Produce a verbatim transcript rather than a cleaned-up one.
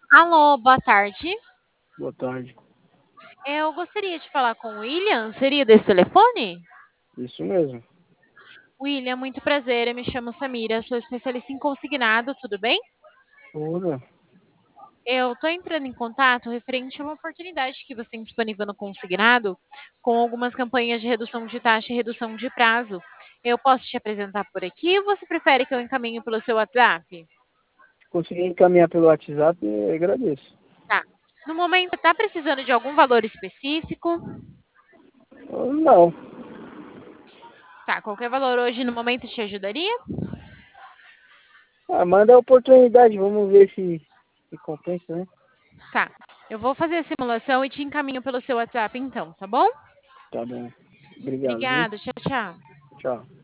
Alô, boa tarde. Boa tarde. Eu gostaria de falar com o William. Seria desse telefone? Isso mesmo. William, muito prazer. Eu me chamo Samira, sou especialista em consignado, tudo bem? Tudo. Eu estou entrando em contato referente a uma oportunidade que você tem disponível no consignado, com algumas campanhas de redução de taxa e redução de prazo. Eu posso te apresentar por aqui ou você prefere que eu encaminhe pelo seu WhatsApp? Consegui encaminhar pelo WhatsApp e agradeço. Tá. No momento, está precisando de algum valor específico? Não. Tá, qualquer valor hoje no momento te ajudaria? Ah, manda a oportunidade, vamos ver se, se compensa, né? Tá. Eu vou fazer a simulação e te encaminho pelo seu WhatsApp então, tá bom? Tá bom. Obrigado, viu? Obrigada. Tchau, tchau. Tchau.